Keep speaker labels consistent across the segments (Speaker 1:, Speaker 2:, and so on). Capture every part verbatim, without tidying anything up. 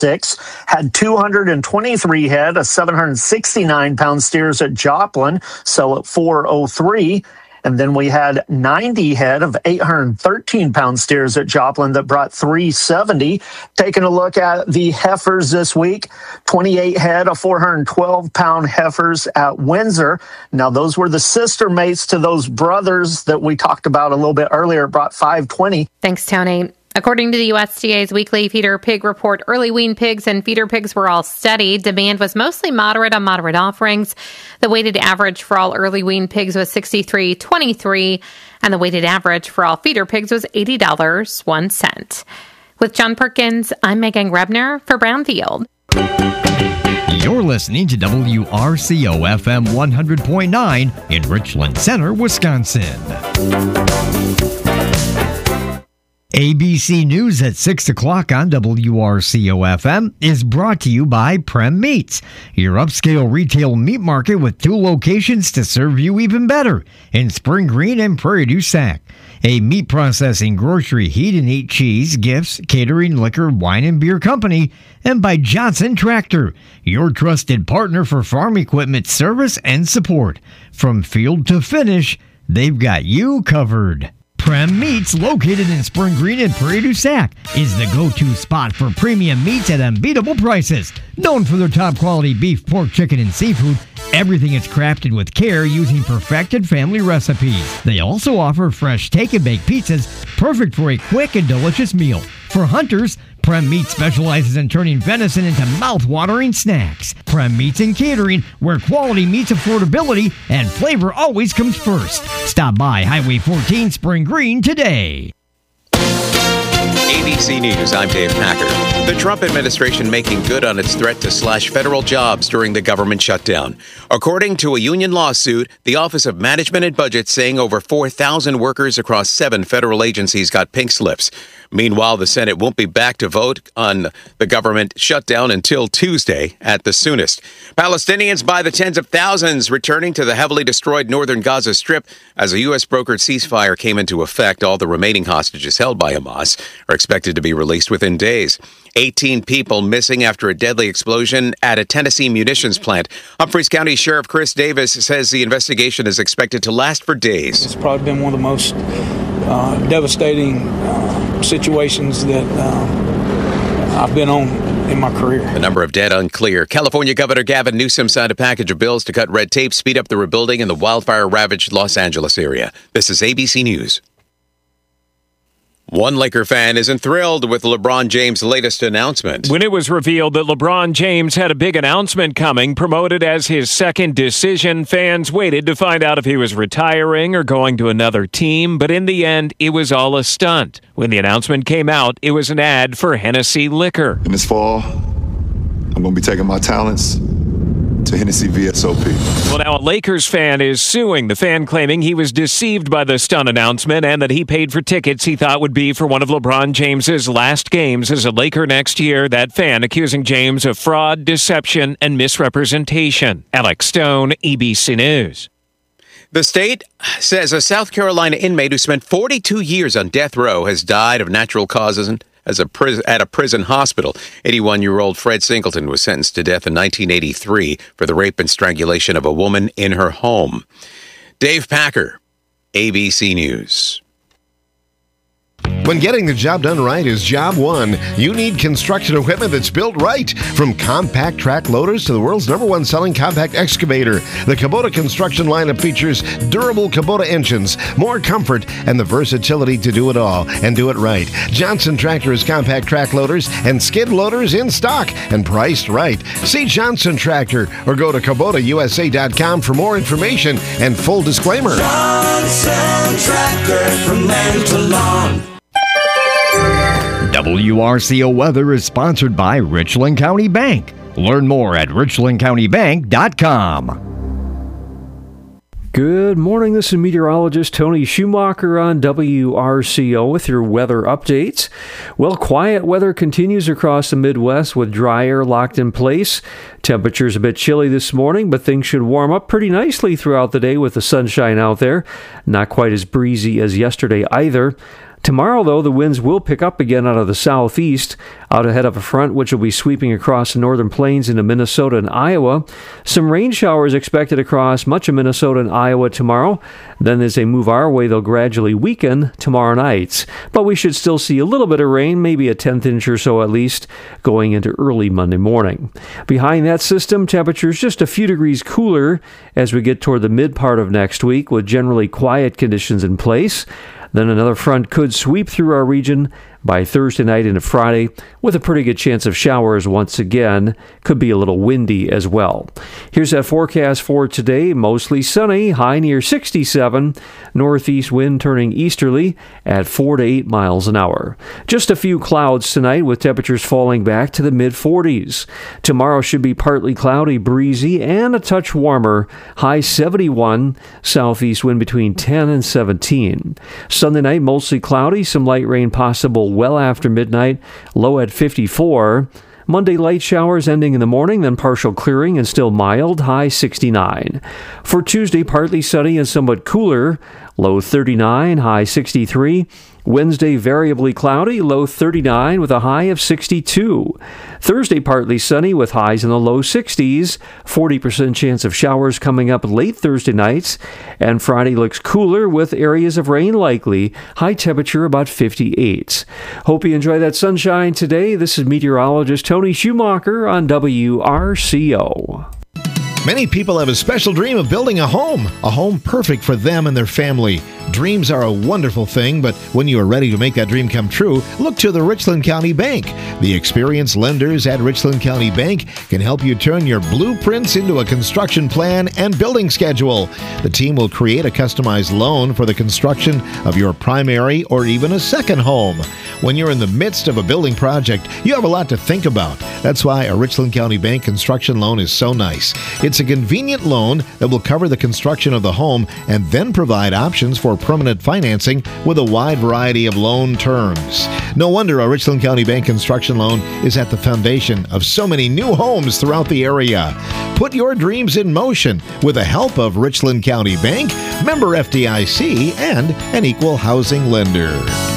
Speaker 1: Six had two hundred twenty-three head of seven hundred sixty-nine pound steers at Joplin, sell at four oh three. And then we had ninety head of eight hundred thirteen pound steers at Joplin that brought three seventy. Taking a look at the heifers this week, twenty-eight head of four hundred twelve pound heifers at Windsor. Now, those were the sister mates to those brothers that we talked about a little bit earlier, brought five twenty.
Speaker 2: Thanks, Tony. According to the U S D A's weekly feeder pig report, early wean pigs and feeder pigs were all steady. Demand was mostly moderate on moderate offerings. The weighted average for all early wean pigs was sixty-three twenty-three, and the weighted average for all feeder pigs was eighty dollars and one cent. With John Perkins, I'm Megan Grebner for Brownfield.
Speaker 3: You're listening to W R C O F M one hundred point nine in Richland Center, Wisconsin. A B C News at six o'clock on W R C O F M is brought to you by Prem Meats, your upscale retail meat market with two locations to serve you even better in Spring Green and Prairie du Sac. A meat processing, grocery, heat and eat cheese, gifts, catering, liquor, wine and beer company, and by Johnson Tractor, your trusted partner for farm equipment service and support. From field to finish, they've got you covered. Prem Meats, located in Spring Green and Prairie du Sac, is the go-to spot for premium meats at unbeatable prices. Known for their top-quality beef, pork, chicken, and seafood, everything is crafted with care using perfected family recipes. They also offer fresh take-and-bake pizzas, perfect for a quick and delicious meal. For hunters, Prem Meats specializes in turning venison into mouth-watering snacks. Prem Meats and Catering, where quality meets affordability and flavor always comes first. Stop by Highway fourteen, Spring Green today.
Speaker 4: A B C News, I'm Dave Packer. The Trump administration making good on its threat to slash federal jobs during the government shutdown. According to a union lawsuit, the Office of Management and Budget saying over four thousand workers across seven federal agencies got pink slips. Meanwhile, the Senate won't be back to vote on the government shutdown until Tuesday at the soonest. Palestinians by the tens of thousands returning to the heavily destroyed northern Gaza Strip as a U S brokered ceasefire came into effect. All the remaining hostages held by Hamas are expected to be released within days. eighteen people missing after a deadly explosion at a Tennessee munitions plant. Humphreys County Sheriff Chris Davis says the investigation is expected to last for days.
Speaker 5: It's probably been one of the most uh, devastating uh, situations that uh, I've been on in my career.
Speaker 4: The number of dead unclear. California Governor Gavin Newsom signed a package of bills to cut red tape, speed up the rebuilding in the wildfire-ravaged Los Angeles area. This is A B C News. One Laker fan isn't thrilled with LeBron James' latest announcement.
Speaker 6: When it was revealed that LeBron James had a big announcement coming, promoted as his second decision, fans waited to find out if he was retiring or going to another team, but in the end, it was all a stunt. When the announcement came out, it was an ad for Hennessy Liquor.
Speaker 7: In this fall, I'm going to be taking my talents to Hennessy V S O P.
Speaker 6: Well, now a Lakers fan is suing the fan, claiming he was deceived by the stunt announcement and that he paid for tickets he thought would be for one of LeBron James's last games as a Laker next year. That fan accusing James of fraud, deception, and misrepresentation. Alex Stone, A B C News.
Speaker 4: The state says a South Carolina inmate who spent forty-two years on death row has died of natural causes and as a pris- at a prison hospital. eighty-one-year-old Fred Singleton was sentenced to death in nineteen eighty-three for the rape and strangulation of a woman in her home. Dave Packer, A B C News.
Speaker 8: When getting the job done right is job one, you need construction equipment that's built right. From compact track loaders to the world's number one selling compact excavator, the Kubota construction lineup features durable Kubota engines, more comfort, and the versatility to do it all and do it right. Johnson Tractor's compact track loaders and skid loaders in stock and priced right. See Johnson Tractor or go to Kubota U S A dot com for more information and full disclaimer.
Speaker 9: Johnson Tractor, from land to lawn.
Speaker 3: W R C O Weather is sponsored by Richland County Bank. Learn more at richland county bank dot com.
Speaker 10: Good morning, this is meteorologist Tony Schumacher on W R C O with your weather updates. Well, quiet weather continues across the Midwest with dry air locked in place. Temperatures a bit chilly this morning, but things should warm up pretty nicely throughout the day with the sunshine out there. Not quite as breezy as yesterday either. Tomorrow, though, the winds will pick up again out of the southeast, out ahead of a front which will be sweeping across the northern plains into Minnesota and Iowa. Some rain showers expected across much of Minnesota and Iowa tomorrow. Then as they move our way, they'll gradually weaken tomorrow night. But we should still see a little bit of rain, maybe a tenth inch or so at least, going into early Monday morning. Behind that system, temperatures just a few degrees cooler as we get toward the mid part of next week with generally quiet conditions in place. Then another front could sweep through our region by Thursday night into Friday with a pretty good chance of showers once again. Could be a little windy as well. Here's that forecast for today. Mostly sunny, high near sixty-seven. Northeast wind turning easterly at four to eight miles an hour. Just a few clouds tonight with temperatures falling back to the mid forties. Tomorrow should be partly cloudy, breezy, and a touch warmer. High seventy-one. Southeast wind between ten and seventeen. Sunday night mostly cloudy, some light rain possible well after midnight, low at fifty-four. Monday light showers ending in the morning, then partial clearing and still mild, high sixty-nine. For Tuesday, partly sunny and somewhat cooler, low thirty-nine, high sixty-three. Wednesday, variably cloudy, low thirty-nine with a high of sixty-two. Thursday, partly sunny with highs in the low sixties. forty percent chance of showers coming up late Thursday nights. And Friday looks cooler with areas of rain likely. High temperature about fifty-eight. Hope you enjoy that sunshine today. This is meteorologist Tony Schumacher on W R C O.
Speaker 8: Many people have a special dream of building a home, a home perfect for them and their family. Dreams are a wonderful thing, but when you are ready to make that dream come true, look to the Richland County Bank. The experienced lenders at Richland County Bank can help you turn your blueprints into a construction plan and building schedule. The team will create a customized loan for the construction of your primary or even a second home. When you're in the midst of a building project, you have a lot to think about. That's why a Richland County Bank construction loan is so nice. It's a convenient loan that will cover the construction of the home and then provide options for permanent financing with a wide variety of loan terms. No wonder a Richland County Bank construction loan is at the foundation of so many new homes throughout the area. Put your dreams in motion with the help of Richland County Bank, member F D I C, and an equal housing lender.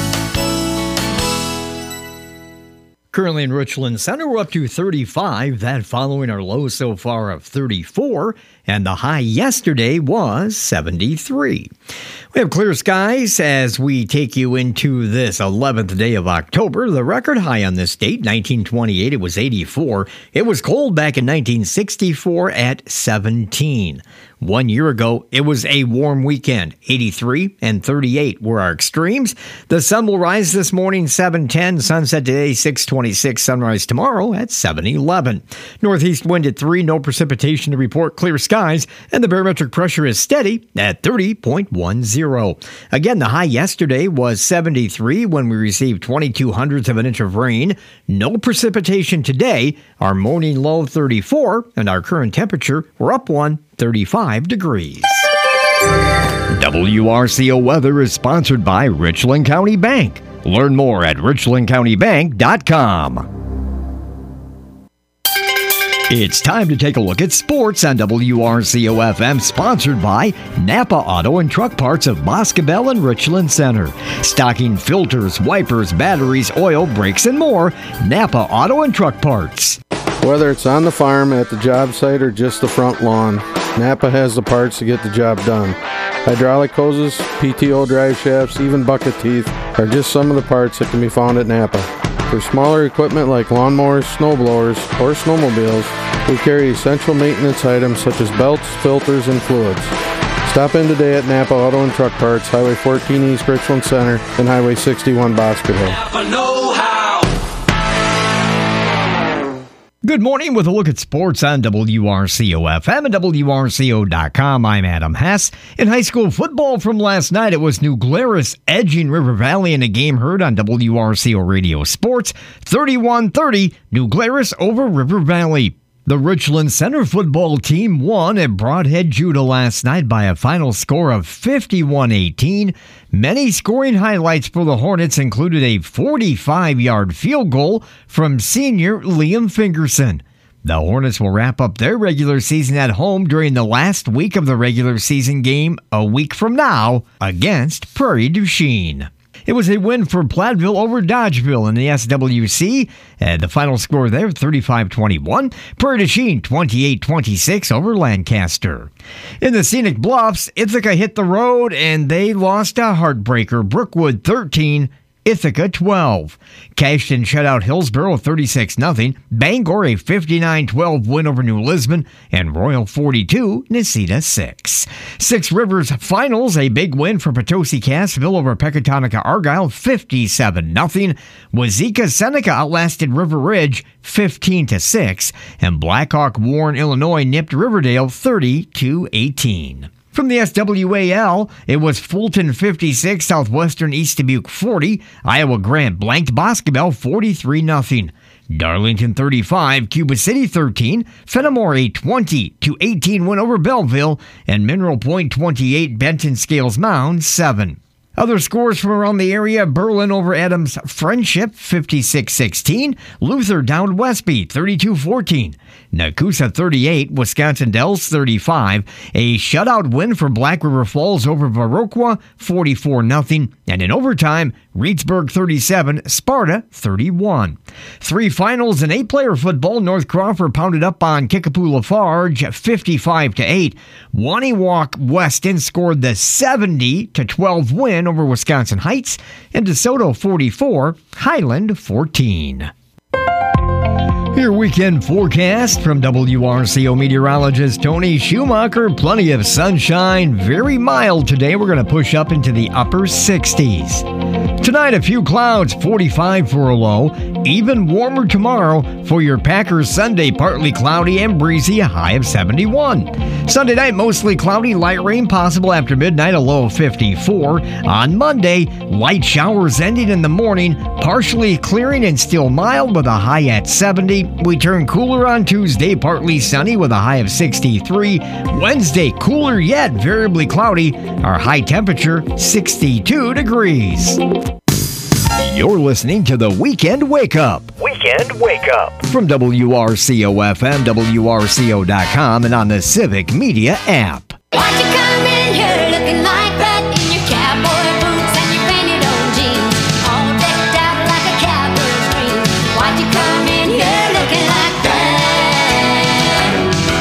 Speaker 3: Currently in Richland Center, we're up to thirty-five. That following our low so far of thirty-four. And the high yesterday was seventy-three. We have clear skies as we take you into this eleventh day of October. The record high on this date, nineteen twenty-eight, it was eighty-four. It was cold back in nineteen sixty-four at seventeen. One year ago, it was a warm weekend. eighty-three and thirty-eight were our extremes. The sun will rise this morning, seven ten. Sunset today, six twenty-six. Sunrise tomorrow at seven eleven. Northeast wind at three. No precipitation to report. Clear skies. And the barometric pressure is steady at thirty point one zero. Again, the high yesterday was seventy-three when we received twenty-two hundredths of an inch of rain. No precipitation today. Our morning low, thirty-four. And our current temperature, we're up one. thirty-five degrees. W R C O weather is sponsored by Richland County Bank. Learn more at richland county bank dot com. It's time to take a look at sports on W R C O F M, sponsored by Napa Auto and Truck Parts of Boscobel and Richland Center. Stocking filters, wipers, batteries, oil, brakes, and more. Napa Auto and Truck Parts.
Speaker 11: Whether it's on the farm, at the job site, or just the front lawn, Napa has the parts to get the job done. Hydraulic hoses, P T O drive shafts, even bucket teeth are just some of the parts that can be found at Napa. For smaller equipment like lawnmowers, snowblowers, or snowmobiles, we carry essential maintenance items such as belts, filters, and fluids. Stop in today at Napa Auto and Truck Parts, Highway fourteen East Richland Center and Highway sixty-one Boscobel.
Speaker 9: Napa know-how.
Speaker 3: Good morning with a look at sports on W R C O F M and W R C O dot com. I'm Adam Hess. In high school football from last night, it was New Glarus edging River Valley in a game heard on W R C O Radio Sports. thirty-one thirty, New Glarus over River Valley. The Richland Center football team won at Broadhead Judah last night by a final score of fifty-one eighteen. Many scoring highlights for the Hornets included a forty-five-yard field goal from senior Liam Fingerson. The Hornets will wrap up their regular season at home during the last week of the regular season game a week from now against Prairie du Chien. It was a win for Platteville over Dodgeville in the S W C. And the final score there, thirty-five twenty-one. Prairie du Chien, twenty-eight twenty-six over Lancaster. In the Scenic Bluffs, Ithaca hit the road and they lost a heartbreaker. Brookwood thirteen, Ithaca twelve. Cashton shut out Hillsborough thirty-six nothing. Bangor a fifty-nine twelve win over New Lisbon. And Royal forty-two, Necedah six. Six Rivers Finals, a big win for Potosi Cassville over Pecatonica Argyle fifty-seven nothing. Wazeeka Seneca outlasted River Ridge fifteen to six. And Blackhawk Warren, Illinois nipped Riverdale thirty to eighteen. From the S W A L, it was Fulton fifty-six, Southwestern East Dubuque forty, Iowa Grant blanked Boscobel forty-three nothing. Darlington thirty-five, Cuba City thirteen, Fenimore a twenty to eighteen win over Belleville, and Mineral Point twenty-eight, Benton Scales Mound seven. Other scores from around the area, Berlin over Adams Friendship fifty-six sixteen, Luther downed Westby thirty-two fourteen, Nakusa thirty-eight, Wisconsin Dells thirty-five, a shutout win for Black River Falls over Viroqua forty-four nothing, and in overtime, Reedsburg thirty-seven, Sparta thirty-one. Three finals in eight-player football, North Crawford pounded up on Kickapoo Lafarge fifty-five to eight. Waniwak Weston scored the seventy to twelve win over Wisconsin Heights, and DeSoto forty-four, Highland fourteen. Your weekend forecast from W R C O meteorologist Tony Schumacher. Plenty of sunshine, very mild today. We're going to push up into the upper sixties. Tonight, a few clouds, forty-five for a low. Even warmer tomorrow for your Packers Sunday, partly cloudy and breezy, a high of seventy-one. Sunday night, mostly cloudy, light rain possible after midnight, a low of fifty-four. On Monday, light showers ending in the morning, partially clearing and still mild with a high at seventy. We turn cooler on Tuesday, partly sunny with a high of sixty-three. Wednesday, cooler yet variably cloudy, our high temperature sixty-two degrees. You're listening to the Weekend Wake Up.
Speaker 12: Weekend Wake Up.
Speaker 3: From W R C O F M, W R C O dot com, and on the Civic Media app.
Speaker 13: Why'd you come in here looking like that in your cowboy boots and your painted on jeans, all decked out like a cowboy's dream? Why'd you come in here looking like that?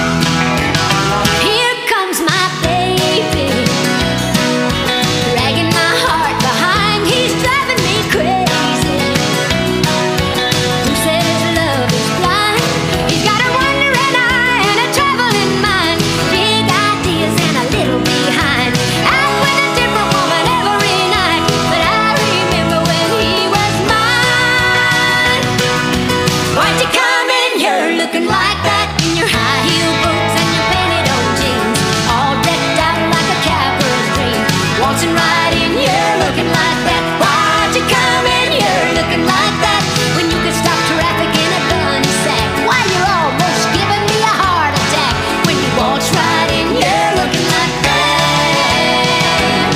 Speaker 13: Here comes my baby, dragging my heart behind. He's driving me crazy. Who says love is blind? He's got a wandering eye and a traveling mind, big ideas and a little behind. Out with a different woman every night, but I remember when he was mine. Why'd you come in here looking like that in your high heel boots and your painted on jeans, all decked out like a cowboy's dream, waltzing right in here looking like that? Why'd you come in here looking like that when you could stop traffic in a gunny sack? Why, you're almost giving me a heart attack when you waltz right in here looking like that.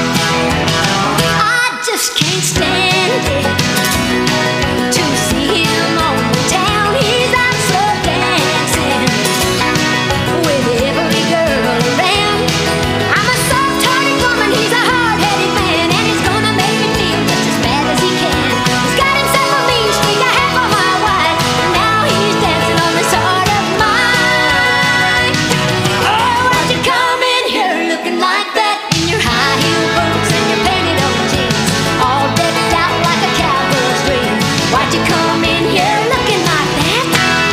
Speaker 13: I just can't stand it to see him on the town. He's out so dancing with every girl around. I'm a soft-hearted woman, he's a hard-headed man, and he's gonna make me feel just as bad as he can. He's got himself a mean streak, a half a mile wide, and now he's dancing on this heart of mine. Oh, why'd you come in here looking like that in your high heel boots and your painted on jeans, all decked out like a cowboy's dream? Why'd you come in here looking like that?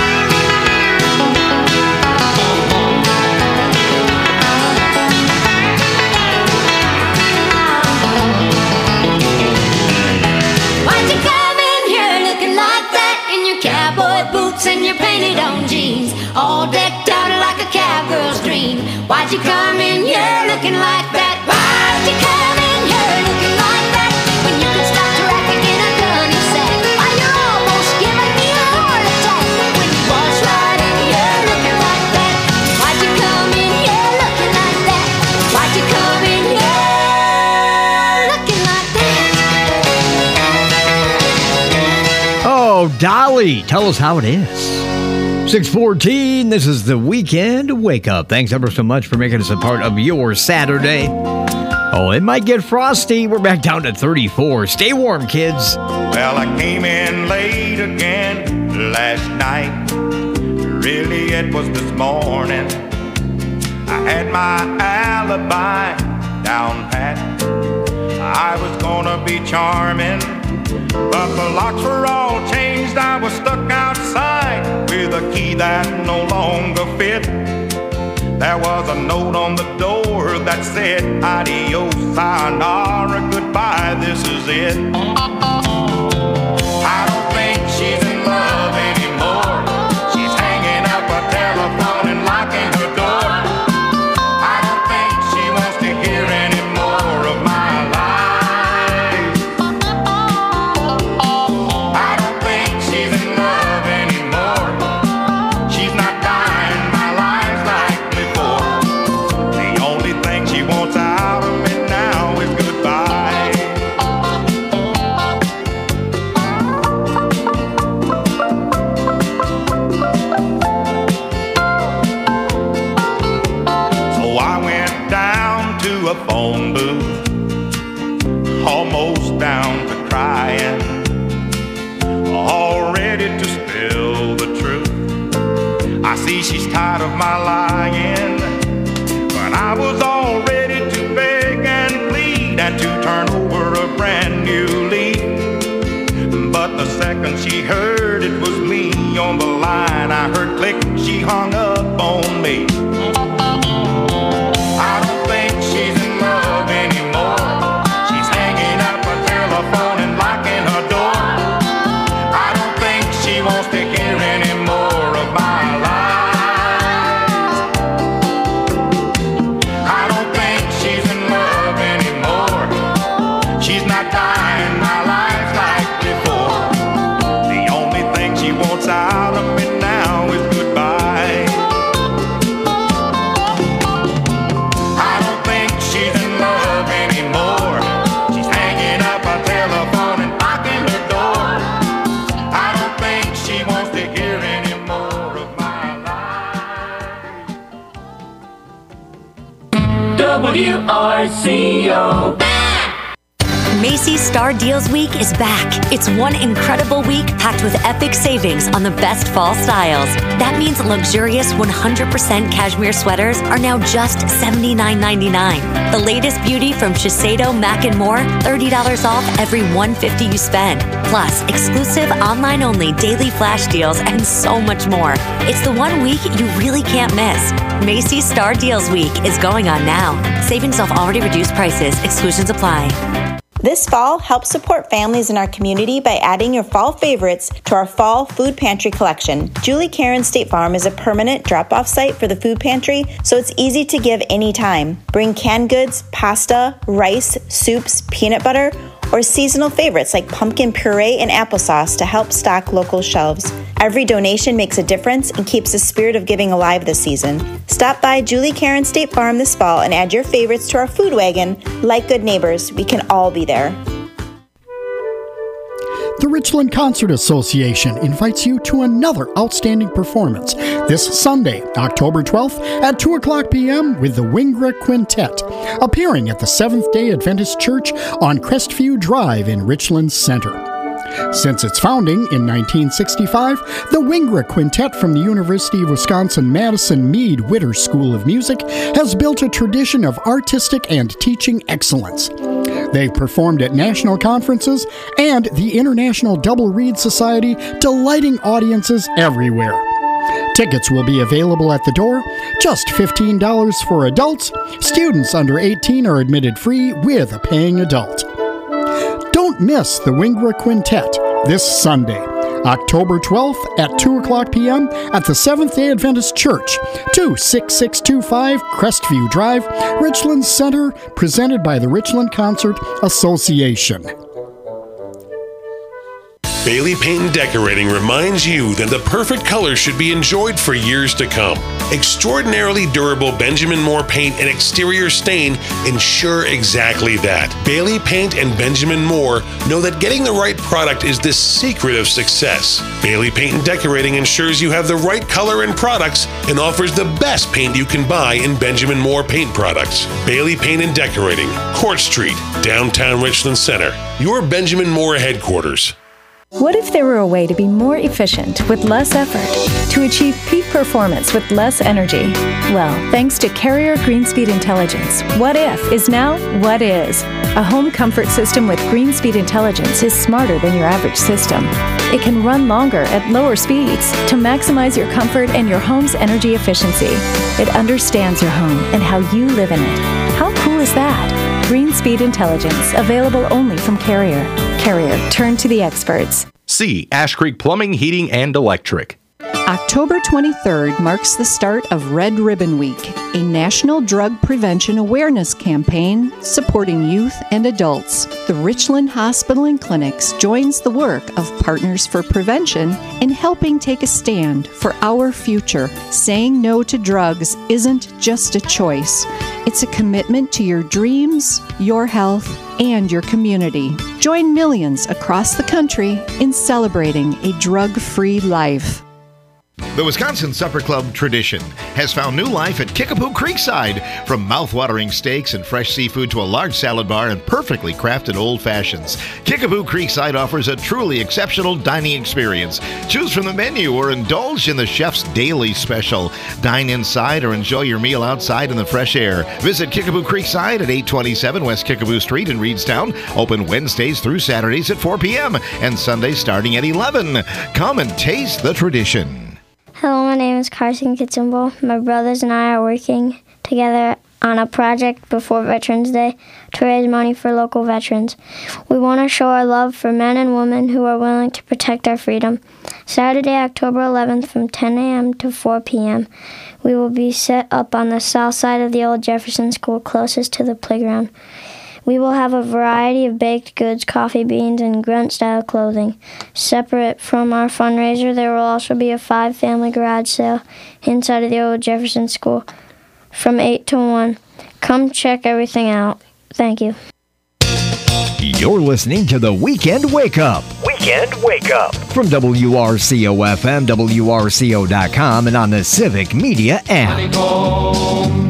Speaker 13: Why'd you come in here looking like that in your cowboy boots and your painted on jeans, all decked out like a cowgirl's dream? Why'd you come in here looking like that? Why'd you come in here looking like that when you could stop traffic in a gunny sack? Why, you're almost giving me a heart attack when you waltz right in here looking like that. Why'd you come in here looking like that? Why'd you come in here looking like that?
Speaker 3: Oh, Dolly, tell us how it is. six fourteen, this is the Weekend Wake Up. Thanks ever so much for making us a part of your Saturday. Oh, it might get frosty. We're back down to thirty-four. Stay warm, kids.
Speaker 14: Well, I came in late again last night. Really, it was this morning. I had my alibi down pat. I was gonna be charming, but the locks were all changed. I was stuck outside with a key that no longer fit. There was a note on the door that said, adios, sayonara, goodbye, this is it. I don't think she's in love anymore. She's hanging up a telephone and locking her door. I don't think she wants to hear any more of my life. I don't think she's in love anymore. She's not dying my life like before. The only thing she wants out of me now is goodbye. So I went down to a phone booth, almost down to crying, all ready to spill the truth. I see she's tired of my lying, but I was all ready to beg and plead and to turn over a brand new leaf. But the second she heard it was me on the line, I heard click, she hung up on me. I don't think she's in love anymore. She's hanging up a telephone and locking her door. I don't think she wants to hear any more of my lies. I don't think she's in love anymore. She's not dying my life like before. The only thing she wants out of me now is goodbye. I don't think she's in love anymore. She's hanging up a telephone and locking her door. I don't think she wants to hear any more of my life.
Speaker 9: W R C O.
Speaker 15: Macy's Star Deals Week is back. It's one incredible week packed with epic savings on the best fall styles. That means luxurious one hundred percent cashmere sweaters are now just seventy-nine ninety-nine. The latest beauty from Shiseido, Mac and More, thirty dollars off every one hundred fifty dollars you spend. Plus, exclusive online-only daily flash deals and so much more. It's the one week you really can't miss. Macy's Star Deals Week is going on now. Savings off already reduced prices. Exclusions apply.
Speaker 16: This fall, help support families in our community by adding your fall favorites to our fall food pantry collection. Julie Karen State Farm is a permanent drop-off site for the food pantry, so it's easy to give anytime. Bring canned goods, pasta, rice, soups, peanut butter, or seasonal favorites like pumpkin puree and applesauce to help stock local shelves. Every donation makes a difference and keeps the spirit of giving alive this season. Stop by Julie Karen State Farm this fall and add your favorites to our food wagon. Like good neighbors, we can all be there.
Speaker 17: The Richland Concert Association invites you to another outstanding performance this Sunday, October twelfth at two o'clock p.m. with the Wingra Quintet, appearing at the Seventh-day Adventist Church on Crestview Drive in Richland Center. Since its founding in nineteen sixty-five, the Wingra Quintet from the University of Wisconsin-Madison Meade Witter School of Music has built a tradition of artistic and teaching excellence. They've performed at national conferences and the International Double Reed Society, delighting audiences everywhere. Tickets will be available at the door, just fifteen dollars for adults. Students under eighteen are admitted free with a paying adult. Don't miss the Wingra Quintet this Sunday, October twelfth at two o'clock p.m. at the Seventh-day Adventist Church, two six six two five Crestview Drive, Richland Center, presented by the Richland Concert Association.
Speaker 18: Bailey Paint and Decorating reminds you that the perfect color should be enjoyed for years to come. Extraordinarily durable Benjamin Moore paint and exterior stain ensure exactly that. Bailey Paint and Benjamin Moore know that getting the right product is the secret of success. Bailey Paint and Decorating ensures you have the right color and products and offers the best paint you can buy in Benjamin Moore paint products. Bailey Paint and Decorating, Court Street, downtown Richland Center. Your Benjamin Moore headquarters.
Speaker 19: What if there were a way to be more efficient with less effort, to achieve peak performance with less energy? Well, thanks to Carrier Greenspeed Intelligence, What If is now What Is. A home comfort system with Greenspeed Intelligence is smarter than your average system. It can run longer at lower speeds to maximize your comfort and your home's energy efficiency. It understands your home and how you live in it. How cool is that? Greenspeed Intelligence, available only from Carrier. Carrier, turn to the experts.
Speaker 20: C. Ash Creek Plumbing, Heating, and Electric.
Speaker 21: October twenty-third marks the start of Red Ribbon Week, a national drug prevention awareness campaign supporting youth and adults. The Richland Hospital and Clinics joins the work of Partners for Prevention in helping take a stand for our future. Saying no to drugs isn't just a choice. It's a commitment to your dreams, your health, and your community. Join millions across the country in celebrating a drug-free life.
Speaker 8: The Wisconsin Supper Club tradition has found new life at Kickapoo Creekside. From mouth-watering steaks and fresh seafood to a large salad bar and perfectly crafted old fashions, Kickapoo Creekside offers a truly exceptional dining experience. Choose from the menu or indulge in the chef's daily special. Dine inside or enjoy your meal outside in the fresh air. Visit Kickapoo Creekside at eight twenty-seven West Kickapoo Street in Reedstown. Open Wednesdays through Saturdays at four p.m. and Sundays starting at eleven. Come and taste the tradition.
Speaker 22: Hello, my name is Carson Kitzimbo. My brothers and I are working together on a project before Veterans Day to raise money for local veterans. We want to show our love for men and women who are willing to protect our freedom. Saturday, October eleventh from ten a.m. to four p.m. We will be set up on the south side of the old Jefferson School closest to the playground. We will have a variety of baked goods, coffee beans, and grunt-style clothing. Separate from our fundraiser, there will also be a five-family garage sale inside of the old Jefferson School from eight to one. Come check everything out. Thank you.
Speaker 3: You're listening to the Weekend Wake Up.
Speaker 12: Weekend Wake Up.
Speaker 3: From W R C O F M, W R C O dot com, and on the Civic Media app.
Speaker 23: Honeycomb,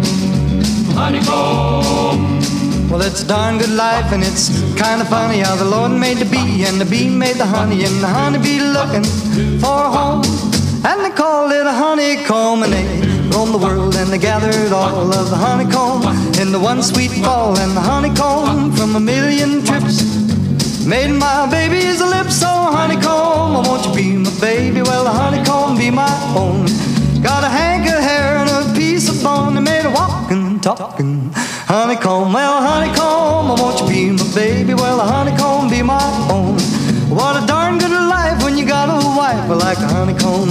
Speaker 23: honeycomb. Well, it's a darn good life, and it's kind of funny how the Lord made the bee, and the bee made the honey, and the honeybee looking for a home. And they called it a honeycomb, and they roamed the world, and they gathered all of the honeycomb in the one sweet fall. And the honeycomb from a million trips made my baby's lips. So honeycomb, won't you be my baby? Well, the honeycomb be my own. Got a hank of hair and a piece of bone, they made a walking, talking honeycomb. Well, honeycomb, won't you be my baby? Well, a honeycomb be my own. What a darn good life when you got a wife like a honeycomb.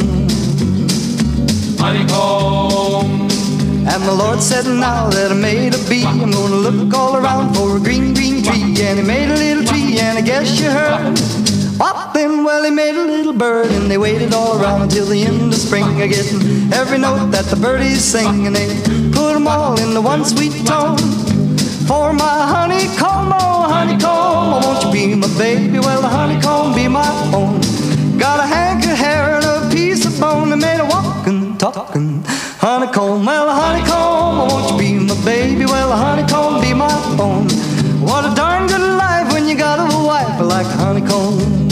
Speaker 23: Honeycomb. And the Lord said, now that I made a bee, I'm gonna look all around for a green, green tree. And he made a little tree, and I guess you heard. What then? Well, he made a little bird, and they waited all around until the end of spring, getting every note that the birdies sing, and they put them all in the one sweet tone. For my honeycomb, oh honeycomb, won't you be my baby? Well, the honeycomb be my own. Got a hank of hair and a piece of bone, they made a walking, talking honeycomb. Well, a honeycomb, won't you be my baby? Well, a honeycomb be my own. What a darn good life when you got a wife like a honeycomb.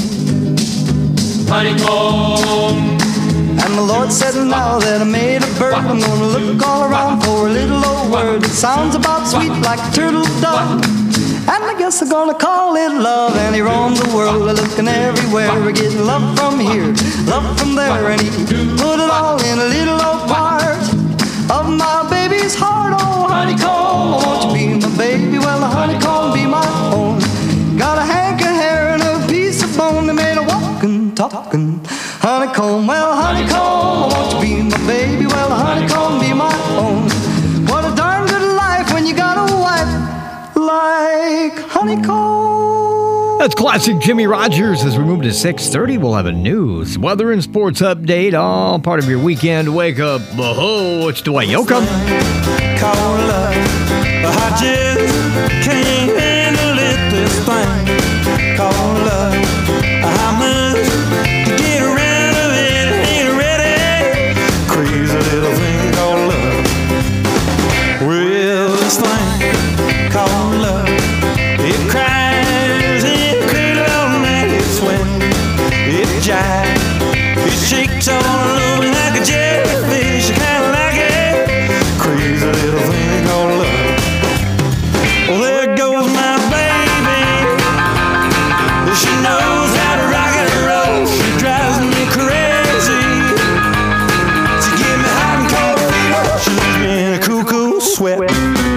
Speaker 23: Honeycomb. And the Lord said, now that I made a bird, I'm gonna look all around for a little old word that sounds about sweet like a turtle dove. And I guess I'm gonna call it love. And he roamed the world looking everywhere, getting love from here, love from there. And he put it all in a little old part of my baby's heart. Oh honeycomb, won't you be my baby? Well, the honeycomb be my own. Got a hank of hair and a piece of bone, they made a walking, talking honeycomb. Well, honeycomb, won't you be my baby? Well, the honeycomb be my own. What a darn good life when you got a wife like honeycomb.
Speaker 3: That's classic Jimmy Rogers. As we move to six thirty, we'll have a news, weather, and sports update, all part of your weekend wake-up. Oh, it's Dwight Yoakam.
Speaker 9: Call love, I just can't handle it, this thing. Call love, I must get around of it, ain't ready. Crazy little thing called love. Well, this thing called love, it cries, it cradles all night, it swings, it jives, it shakes all over like a jellyfish, kind of like it. Crazy little thing called love. Well, there goes my baby. She knows how to rock and roll. She drives me crazy. She gives me hot and cold fever. She leaves me in a cool, cool sweat.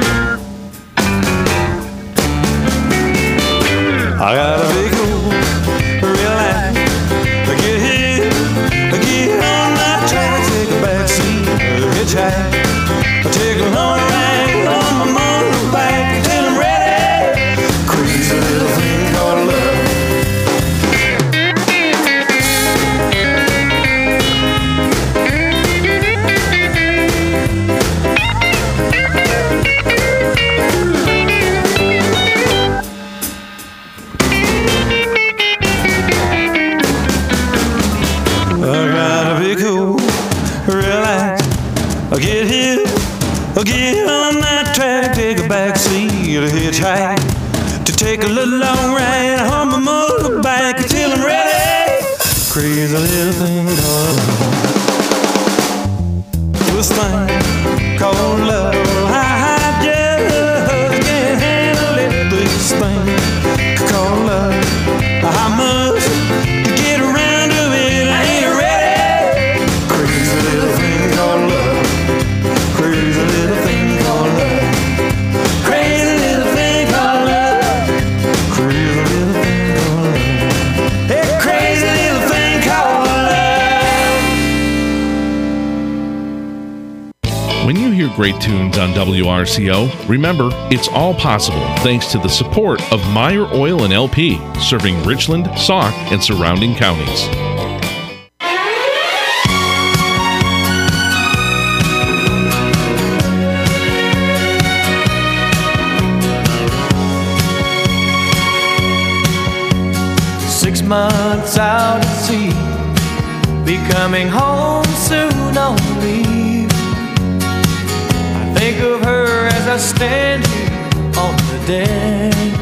Speaker 9: I gotta be cool, relax, get hit, get on my track, take a back seat, hitchhike, take a long ride on my motorbike till I'm ready. Crazy little thing called love. Get here, get on that track, take a back seat, a hitchhike, to take a little long ride on my motorbike until I'm ready. Crazy little thing called love. This thing called love, I just can't handle it. This thing called love, I must get around to it, I ain't ready. Crazy little thing called love. Crazy little thing called love. Crazy little thing called love. Crazy little thing called love. Hey, crazy little thing called
Speaker 1: love. When you hear great tunes on W R C O, remember, it's all possible thanks to the support of Meyer Oil and L P, serving Richland, Sauk, and surrounding counties.
Speaker 9: Months out at sea, be coming home soon on leave. I think of her as I stand here on the deck.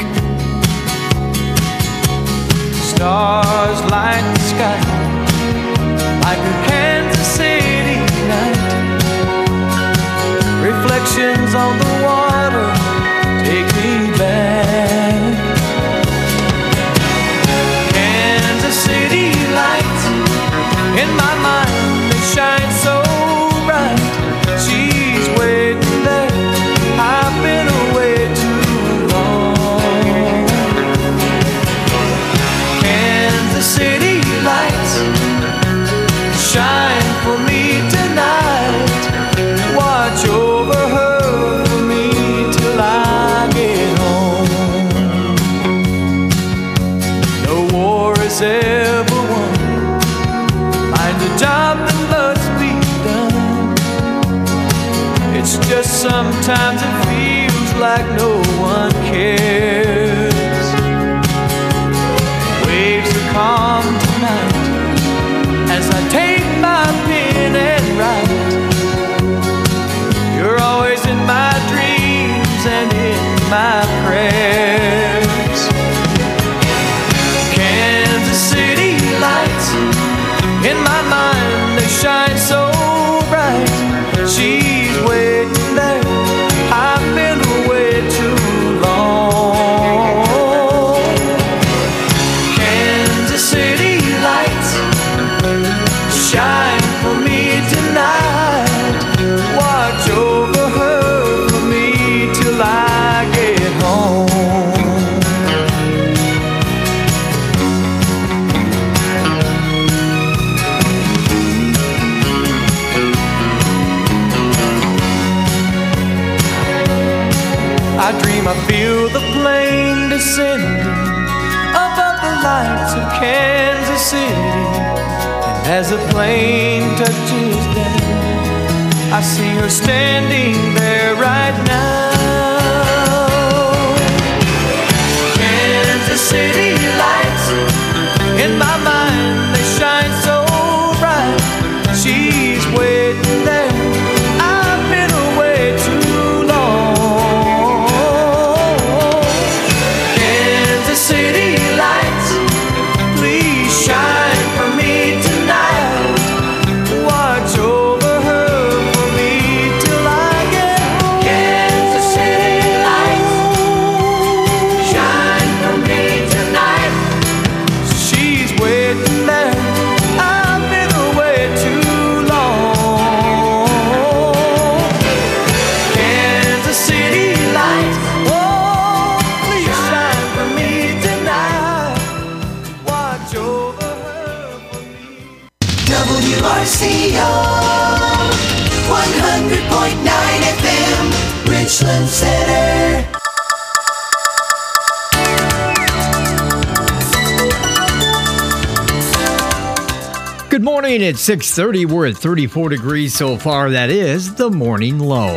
Speaker 9: Stars light the sky like a Kansas City night. Reflections on the water take me back. City lights in my mind, they shine so bright. She's waiting there, I've been away too long. Kansas City lights shine for me tonight. Watch over her for me till I get home. No war is ever won. Find a job that must be done. It's just sometimes it feels like no one cares. Waves are calm tonight as I take my pen and write. You're always in my dreams and in my prayers. City lights in my mind, they shine so bright. She's waiting there, I've been away too long. Kansas City lights shine for me tonight. Watch over her for me till I get home. I dream I feel the plane descending up City, and as the plane touches down, I see her standing there right now. Kansas City lights, in my mind they shine so bright. She's waiting there, I've been away too long. Kansas City lights, please shine for me tonight. Watch over her for me till I get home. Kansas City lights, shine for me tonight. She's waiting there, I've been away too long. Kansas City lights, oh, please shine for me tonight. Watch over her for me.
Speaker 2: W R C O one hundred point nine F M, Richland Center.
Speaker 3: Good morning. It's six thirty. We're at thirty-four degrees so far. That is the morning low.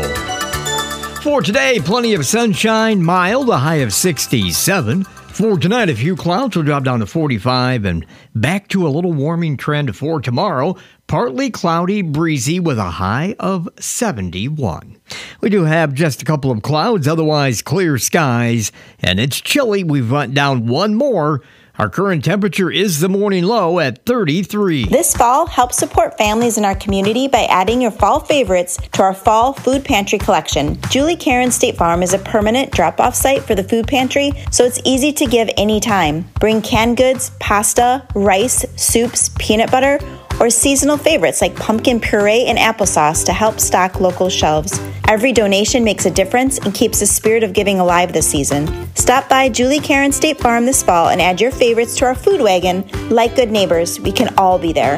Speaker 3: For today, plenty of sunshine, mild, a high of sixty-seven. For tonight, a few clouds will drop down to forty-five and back to a little warming trend for tomorrow. Partly cloudy, breezy with a high of seventy-one. We do have just a couple of clouds, otherwise clear skies, and it's chilly. We've went down one more. Our current temperature is the morning low at thirty-three.
Speaker 16: This fall, help support families in our community by adding your fall favorites to our fall food pantry collection. Julie Karen State Farm is a permanent drop-off site for the food pantry, so it's easy to give anytime. Bring canned goods, pasta, rice, soups, peanut butter, or seasonal favorites like pumpkin puree and applesauce to help stock local shelves. Every donation makes a difference and keeps the spirit of giving alive this season. Stop by Julie Karen State Farm this fall and add your favorites to our food wagon. Like good neighbors, we can all be there.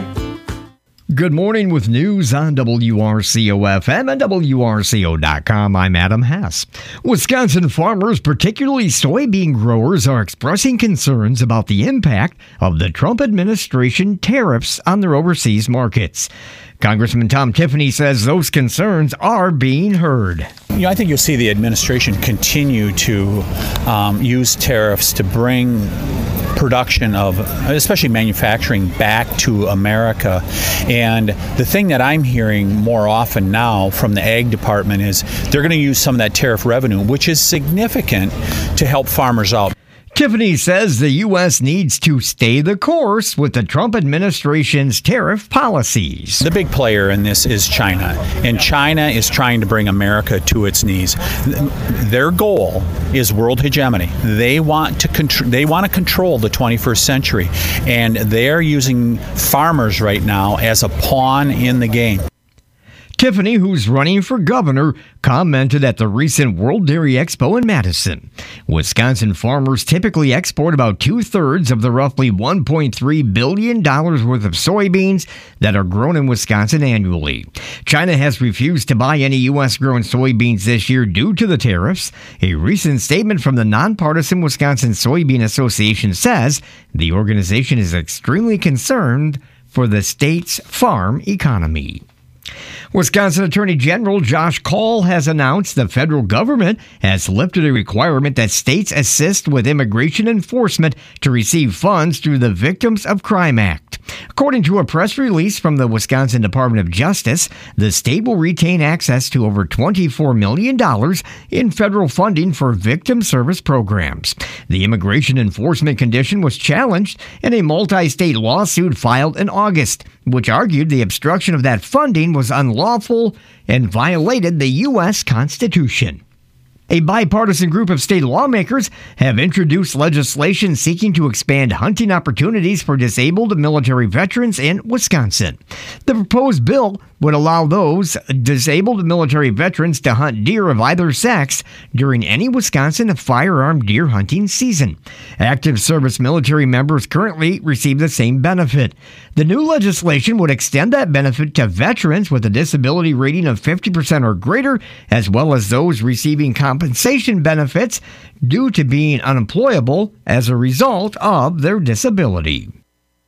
Speaker 3: Good morning with news on W R C O F M and W R C O dot com. I'm Adam Hess. Wisconsin farmers, particularly soybean growers, are expressing concerns about the impact of the Trump administration tariffs on their overseas markets. Congressman Tom Tiffany says those concerns are being heard.
Speaker 5: You know, I think you'll see the administration continue to um, use tariffs to bring production of, especially manufacturing, back to America. And the thing that I'm hearing more often now from the Ag Department is they're going to use some of that tariff revenue, which is significant, to help farmers out.
Speaker 3: Tiffany says the U S needs to stay the course with the Trump administration's tariff policies.
Speaker 5: The big player in this is China, and China is trying to bring America to its knees. Their goal is world hegemony. They want to contr- they want to control the twenty-first century, and they're using farmers right now as a pawn in the game.
Speaker 3: Tiffany, who's running for governor, commented at the recent World Dairy Expo in Madison. Wisconsin farmers typically export about two-thirds of the roughly one point three billion dollars worth of soybeans that are grown in Wisconsin annually. China has refused to buy any U S-grown soybeans this year due to the tariffs. A recent statement from the nonpartisan Wisconsin Soybean Association says the organization is extremely concerned for the state's farm economy. Wisconsin Attorney General Josh Kaul has announced the federal government has lifted a requirement that states assist with immigration enforcement to receive funds through the Victims of Crime Act. According to a press release from the Wisconsin Department of Justice, the state will retain access to over twenty-four million dollars in federal funding for victim service programs. The immigration enforcement condition was challenged in a multi-state lawsuit filed in August, which argued the obstruction of that funding was unlawful and violated the U S Constitution. A bipartisan group of state lawmakers have introduced legislation seeking to expand hunting opportunities for disabled military veterans in Wisconsin. The proposed bill would allow those disabled military veterans to hunt deer of either sex during any Wisconsin firearm deer hunting season. Active service military members currently receive the same benefit. The new legislation would extend that benefit to veterans with a disability rating of fifty percent or greater, as well as those receiving compensation benefits due to being unemployable as a result of their disability.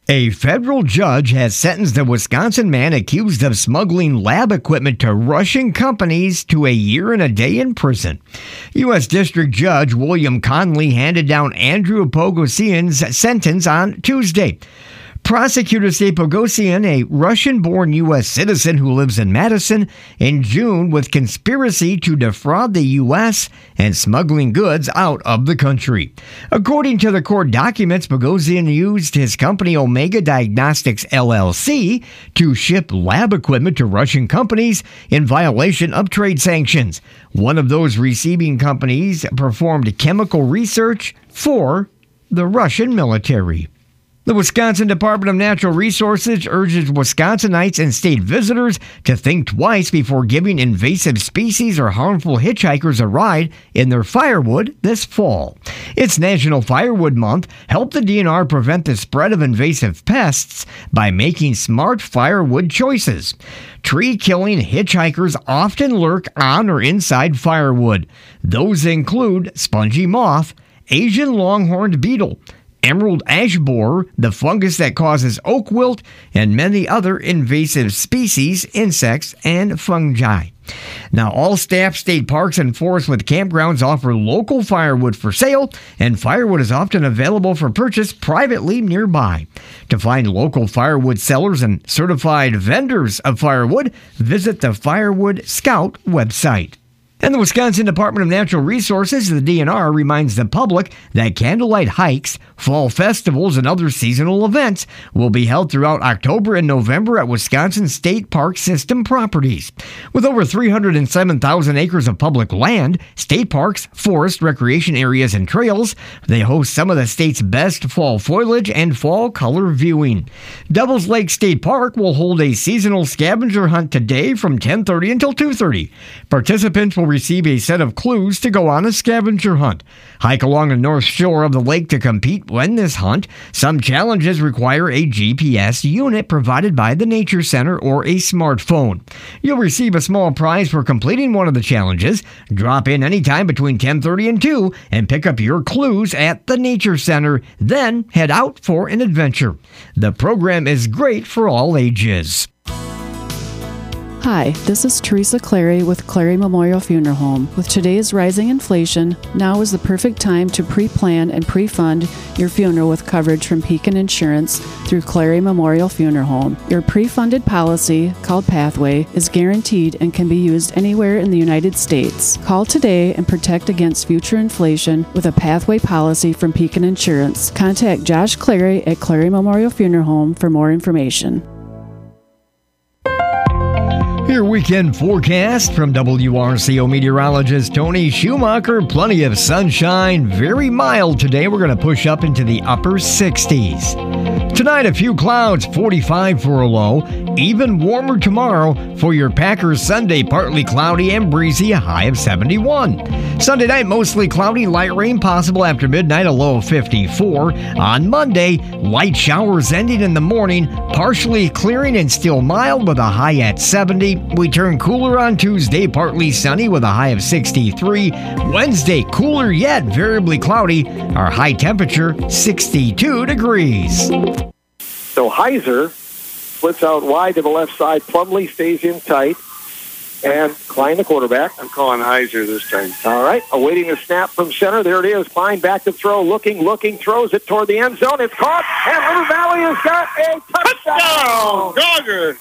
Speaker 3: A federal judge has sentenced a Wisconsin man accused of smuggling lab equipment to Russian companies to a year and a day in prison. U S. District Judge William Conley handed down Andrew Pogosian's sentence on Tuesday. Prosecutors say Pogosian, a Russian-born U S citizen who lives in Madison, in June with conspiracy to defraud the U S and smuggling goods out of the country. According to the court documents, Pogosian used his company Omega Diagnostics L L C to ship lab equipment to Russian companies in violation of trade sanctions. One of those receiving companies performed chemical research for the Russian military. The Wisconsin Department of Natural Resources urges Wisconsinites and state visitors to think twice before giving invasive species or harmful hitchhikers a ride in their firewood this fall. It's National Firewood Month. Help the D N R prevent the spread of invasive pests by making smart firewood choices. Tree-killing hitchhikers often lurk on or inside firewood. Those include spongy moth, Asian longhorned beetle, emerald ash borer, the fungus that causes oak wilt, and many other invasive species, insects, and fungi. Now, all staff state parks and forests with campgrounds offer local firewood for sale, and firewood is often available for purchase privately nearby. To find local firewood sellers and certified vendors of firewood, visit the Firewood Scout website. And the Wisconsin Department of Natural Resources, the D N R, reminds the public that candlelight hikes, fall festivals, and other seasonal events will be held throughout October and November at Wisconsin State Park System properties. With over three hundred seven thousand acres of public land, state parks, forest, recreation areas, and trails, they host some of the state's best fall foliage and fall color viewing. Devils Lake State Park will hold a seasonal scavenger hunt today from ten thirty until two thirty. Participants will receive a set of clues to go on a scavenger hunt. Hike along the north shore of the lake to compete when this hunt. Some challenges require a G P S unit provided by the Nature Center or a smartphone. You'll receive a small prize for completing one of the challenges. Drop in anytime between ten thirty and two and pick up your clues at the Nature Center. Then head out for an adventure. The program is great for all ages.
Speaker 4: Hi, this is Teresa Clary with Clary Memorial Funeral Home. With today's rising inflation, now is the perfect time to pre-plan and pre-fund your funeral with coverage from Pekin Insurance through Clary Memorial Funeral Home. Your pre-funded policy, called Pathway, is guaranteed and can be used anywhere in the United States. Call today and protect against future inflation with a Pathway policy from Pekin Insurance. Contact Josh Clary at Clary Memorial Funeral Home for more information.
Speaker 3: Your weekend forecast from W R C O meteorologist Tony Schumacher. Plenty of sunshine, very mild today. We're going to push up into the upper sixties. Tonight, a few clouds, forty-five for a low. Even warmer tomorrow for your Packers Sunday, partly cloudy and breezy, a high of seventy-one. Sunday night, mostly cloudy, light rain possible after midnight, a low of fifty-four. On Monday, light showers ending in the morning, partially clearing and still mild with a high at seventy. We turn cooler on Tuesday, partly sunny with a high of sixty-three. Wednesday, cooler yet, variably cloudy. Our high temperature, sixty-two degrees.
Speaker 6: So Heiser splits out wide to the left side. Plumlee stays in tight. And Klein, the quarterback.
Speaker 7: I'm calling Heiser this time.
Speaker 6: All right, awaiting a snap from center. There it is. Klein back to throw, looking, looking, throws it toward the end zone. It's caught, and River Valley has got a touchdown.
Speaker 7: Dogger.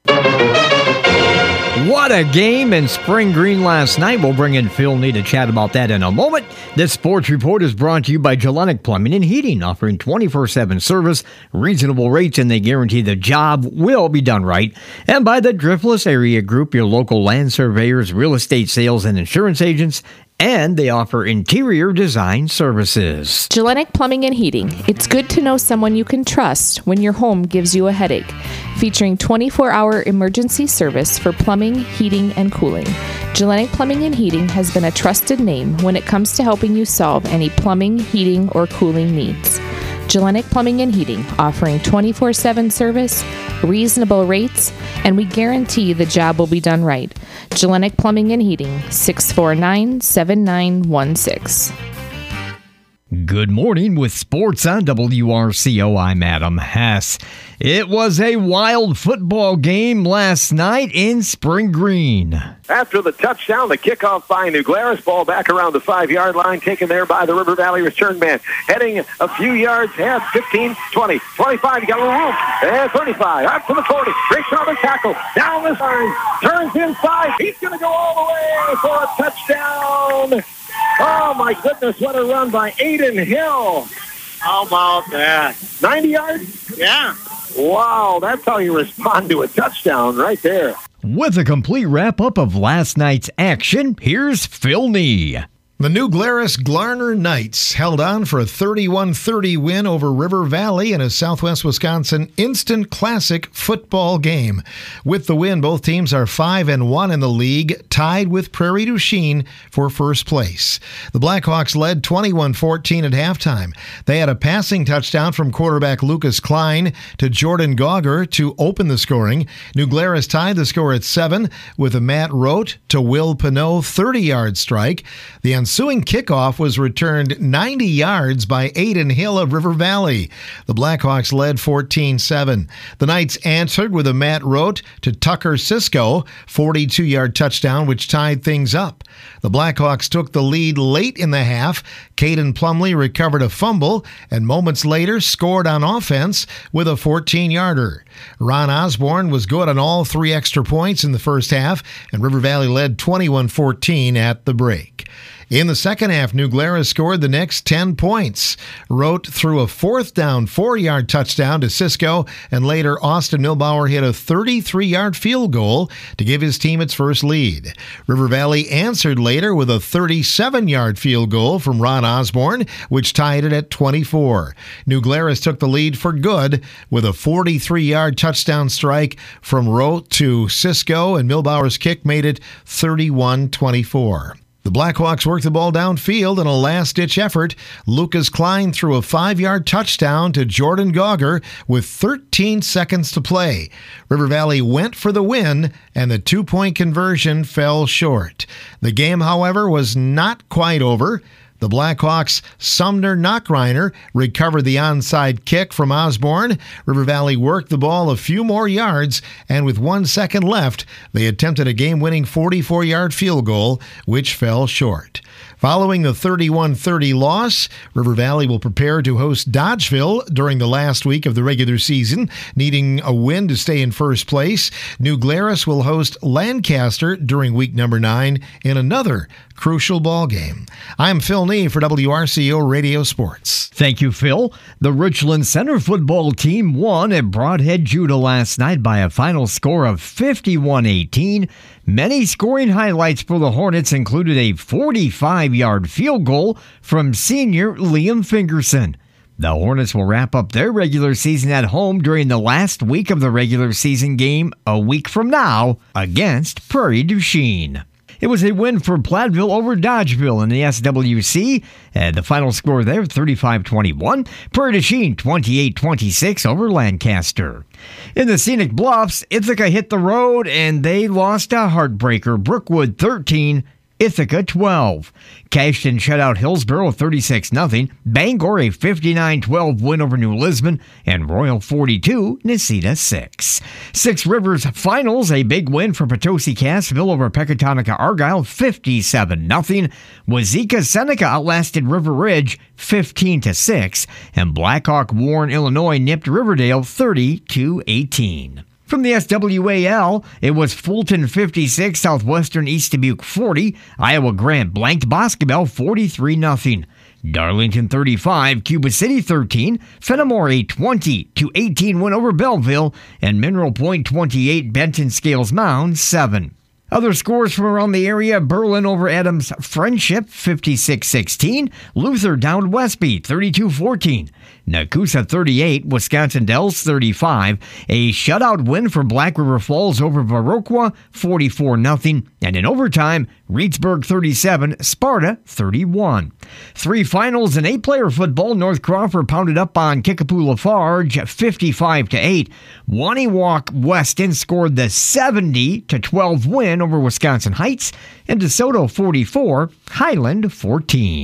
Speaker 3: What a game in Spring Green last night. We'll bring in Phil Nee to chat about that in a moment. This sports report is brought to you by Jelenic Plumbing and Heating, offering twenty-four seven service, reasonable rates, and they guarantee the job will be done right. And by the Driftless Area Group, your local land surveyors, real estate sales, and insurance agents. And they offer interior design services.
Speaker 24: Jelenic Plumbing and Heating. It's good to know someone you can trust when your home gives you a headache. Featuring twenty-four hour emergency service for plumbing, heating, and cooling. Jelenic Plumbing and Heating has been a trusted name when it comes to helping you solve any plumbing, heating, or cooling needs. Jelenic Plumbing and Heating, offering twenty-four seven service, reasonable rates, and we guarantee the job will be done right. Jelenic Plumbing and Heating, six four nine, seven nine one six.
Speaker 3: Good morning with sports on W R C O. I'm Adam Hess. It was a wild football game last night in Spring Green.
Speaker 6: After the touchdown, the kickoff by New Glarus, ball back around the five-yard line, taken there by the River Valley return man. Heading a few yards ahead, fifteen, twenty, twenty-five, you got a little room, and thirty-five, up to the forty, breaks on the tackle, down this line, turns inside, he's going to go all the way for a touchdown. Oh, my goodness, what a run by Aiden Hill. How about that? ninety yards? Yeah. Wow, that's how you respond to a touchdown right there.
Speaker 3: With a complete wrap-up of last night's action, here's Phil Nee.
Speaker 7: The New Glarus Glarner Knights held on for a thirty-one thirty win over River Valley in a Southwest Wisconsin Instant Classic football game. With the win, both teams are five and one in the league, tied with Prairie du Chien for first place. The Blackhawks led twenty-one fourteen at halftime. They had a passing touchdown from quarterback Lucas Klein to Jordan Gauger to open the scoring. New Glarus tied the score at seven with a Matt Rote to Will Pinot thirty-yard strike. The ensuing kickoff was returned ninety yards by Aiden Hill of River Valley. The Blackhawks led fourteen seven. The Knights answered with a Matt Rote to Tucker Cisco, forty-two-yard touchdown, which tied things up. The Blackhawks took the lead late in the half. Caden Plumley recovered a fumble and moments later scored on offense with a fourteen-yarder. Ron Osborne was good on all three extra points in the first half, and River Valley led twenty-one fourteen at the break. In the second half, New Glarus scored the next ten points. Rote threw a fourth down, four-yard touchdown to Cisco, and later Austin Milbauer hit a thirty-three-yard field goal to give his team its first lead. River Valley answered later with a thirty-seven-yard field goal from Ron Osborne, which tied it at twenty-four. New Glarus took the lead for good with a forty-three-yard touchdown strike from Rote to Cisco, and Milbauer's kick made it thirty-one twenty-four. The Blackhawks worked the ball downfield in a last-ditch effort. Lucas Klein threw a five-yard touchdown to Jordan Gauger with thirteen seconds to play. River Valley went for the win, and the two-point conversion fell short. The game, however, was not quite over. The Blackhawks' Sumner Knockreiner recovered the onside kick from Osborne. River Valley worked the ball a few more yards, and with one second left, they attempted a game-winning forty-four-yard field goal, which fell short. Following the thirty-one thirty loss, River Valley will prepare to host Dodgeville during the last week of the regular season, needing a win to stay in first place. New Glarus will host Lancaster during week number nine in another crucial ball game. I'm Phil Nee for W R C O Radio Sports.
Speaker 3: Thank you, Phil. The Richland Center football team won at Broadhead Judah last night by a final score of fifty-one eighteen. Many scoring highlights for the Hornets included a forty-five-yard field goal from senior Liam Fingerson. The Hornets will wrap up their regular season at home during the last week of the regular season game a week from now against Prairie du Chien. It was a win for Platteville over Dodgeville in the S W C. And the final score there, thirty-five twenty-one. Prairie du Chien, twenty-eight twenty-six over Lancaster. In the Scenic Bluffs, Ithaca hit the road and they lost a heartbreaker. Brookwood thirteen, Ithaca twelve. Cashton shut out Hillsboro thirty-six nothing. Bangor a fifty-nine twelve win over New Lisbon. And Royal forty-two, Necedah six. Six Rivers Finals, a big win for Potosi Cassville over Pecatonica Argyle fifty-seven nothing. Wazeeka Seneca outlasted River Ridge fifteen to six. And Blackhawk Warren, Illinois nipped Riverdale thirty to eighteen. From the S W A L, it was Fulton fifty-six, Southwestern East Dubuque forty, Iowa Grant blanked Boscobel forty-three nothing. Darlington thirty-five, Cuba City thirteen, Fenimore a twenty to eighteen win over Belleville, and Mineral Point twenty-eight, Benton Scales Mound seven. Other scores from around the area: Berlin over Adams Friendship fifty-six sixteen, Luther downed Westby thirty-two fourteen, Nakusa thirty-eight, Wisconsin Dells thirty-five, a shutout win for Black River Falls over Viroqua forty-four nothing, and in overtime, Reedsburg thirty-seven, Sparta thirty-one. Three finals in eight-player football: North Crawford pounded up on Kickapoo Lafarge fifty-five to eight. Waniwak Weston scored the seventy to twelve win over Wisconsin Heights, and DeSoto forty-four, Highland fourteen.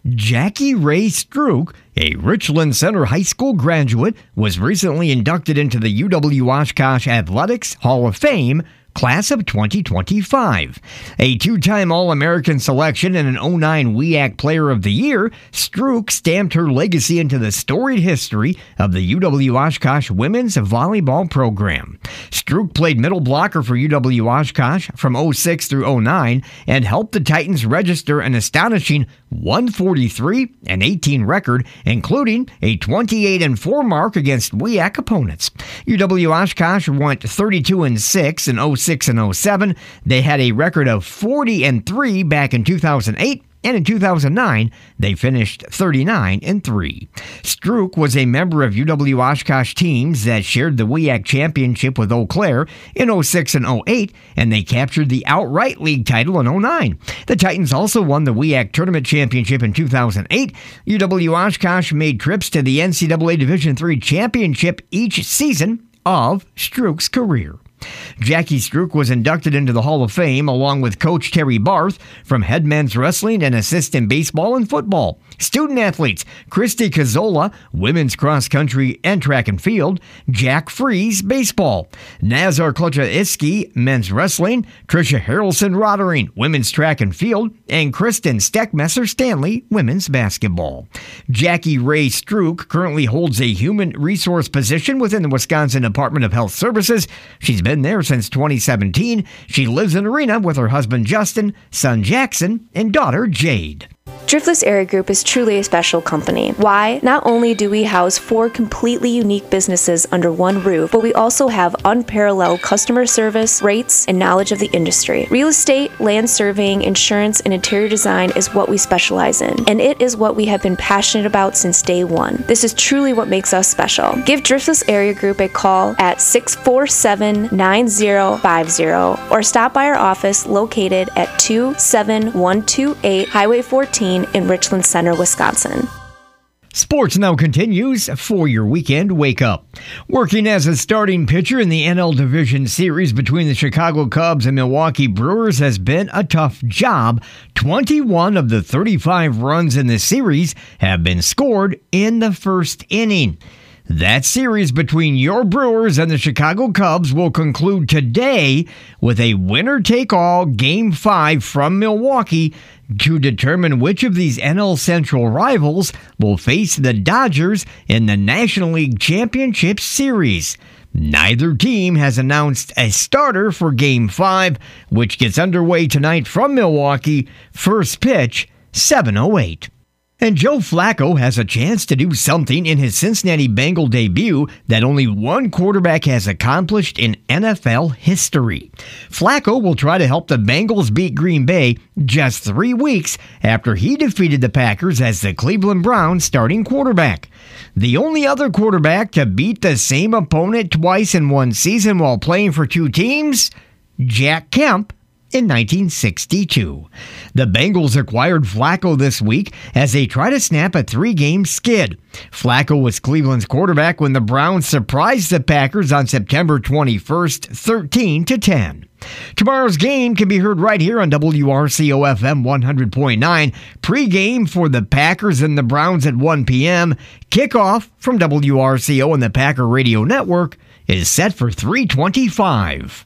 Speaker 3: Jackie Ray Strouk, a Richland Center High School graduate, was recently inducted into the U W-Oshkosh Athletics Hall of Fame, Class of twenty twenty-five. A two-time All-American selection and an oh nine W E A C Player of the Year, Strouk stamped her legacy into the storied history of the U W-Oshkosh women's volleyball program. Strouk played middle blocker for U W-Oshkosh from oh six through oh nine and helped the Titans register an astonishing one forty-three and eighteen record, including a twenty-eight and four mark against W E A C opponents. U W-Oshkosh went thirty-two and six in oh six and oh seven. They had a record of forty and three back in two thousand eight, and in two thousand nine, they finished thirty-nine and three. Strouk was a member of U W-Oshkosh teams that shared the W E A C championship with Eau Claire in oh six and oh eight, and they captured the outright league title in oh nine. The Titans also won the W E A C tournament championship in two thousand eight. U W-Oshkosh made trips to the N C double A Division three championship each season of Strouk's career. Jackie Strouk was inducted into the Hall of Fame along with Coach Terry Barth from head men's wrestling and assist in baseball and football. Student athletes Christy Cazzola, women's cross country and track and field, Jack Fries, baseball, Nazar Klocha-Iski, men's wrestling, Tricia Harrelson Rottering, women's track and field, and Kristen Steckmesser Stanley, women's basketball. Jackie Ray Strouk currently holds a human resource position within the Wisconsin Department of Health Services. She's been there since twenty seventeen. She lives in Arena with her husband Justin, son Jackson, and daughter Jade.
Speaker 10: Driftless Area Group is truly a special company. Why? Not only do we house four completely unique businesses under one roof, but we also have unparalleled customer service, rates, and knowledge of the industry. Real estate, land surveying, insurance, and interior design is what we specialize in, and it is what we have been passionate about since day one. This is truly what makes us special. Give Driftless Area Group a call at six four seven, nine zero five zero or stop by our office located at two seven one two eight Highway fourteen in Richland Center, Wisconsin.
Speaker 3: Sports now continues for your weekend wake-up. Working as a starting pitcher in the N L Division Series between the Chicago Cubs and Milwaukee Brewers has been a tough job. twenty-one of the thirty-five runs in the series have been scored in the first inning. That series between your Brewers and the Chicago Cubs will conclude today with a winner-take-all Game five from Milwaukee to determine which of these N L Central rivals will face the Dodgers in the National League Championship Series. Neither team has announced a starter for Game five, which gets underway tonight from Milwaukee. First pitch, seven oh eight. And Joe Flacco has a chance to do something in his Cincinnati Bengal debut that only one quarterback has accomplished in N F L history. Flacco will try to help the Bengals beat Green Bay just three weeks after he defeated the Packers as the Cleveland Browns starting quarterback. The only other quarterback to beat the same opponent twice in one season while playing for two teams, Jack Kemp, in nineteen sixty-two. The Bengals acquired Flacco this week as they try to snap a three-game skid. Flacco was Cleveland's quarterback when the Browns surprised the Packers on September twenty-first, thirteen to ten. Tomorrow's game can be heard right here on W R C O F M one hundred point nine. Pre-game for the Packers and the Browns at one p.m. Kickoff from W R C O and the Packer Radio Network is set for three twenty-five.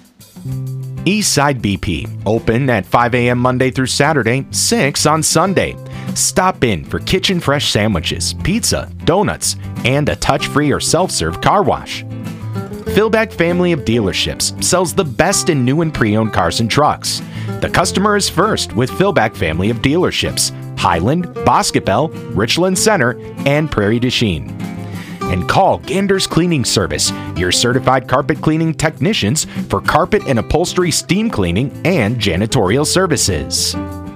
Speaker 20: Eastside B P, open at five a.m. Monday through Saturday, six on Sunday. Stop in for kitchen fresh sandwiches, pizza, donuts, and a touch-free or self-serve car wash. Philback Family of Dealerships sells the best in new and pre-owned cars and trucks. The customer is first with Philback Family of Dealerships, Highland, Boscobel, Richland Center, and Prairie du Chien. And call Gander's Cleaning Service, your certified carpet cleaning technicians for carpet and upholstery steam cleaning and janitorial services.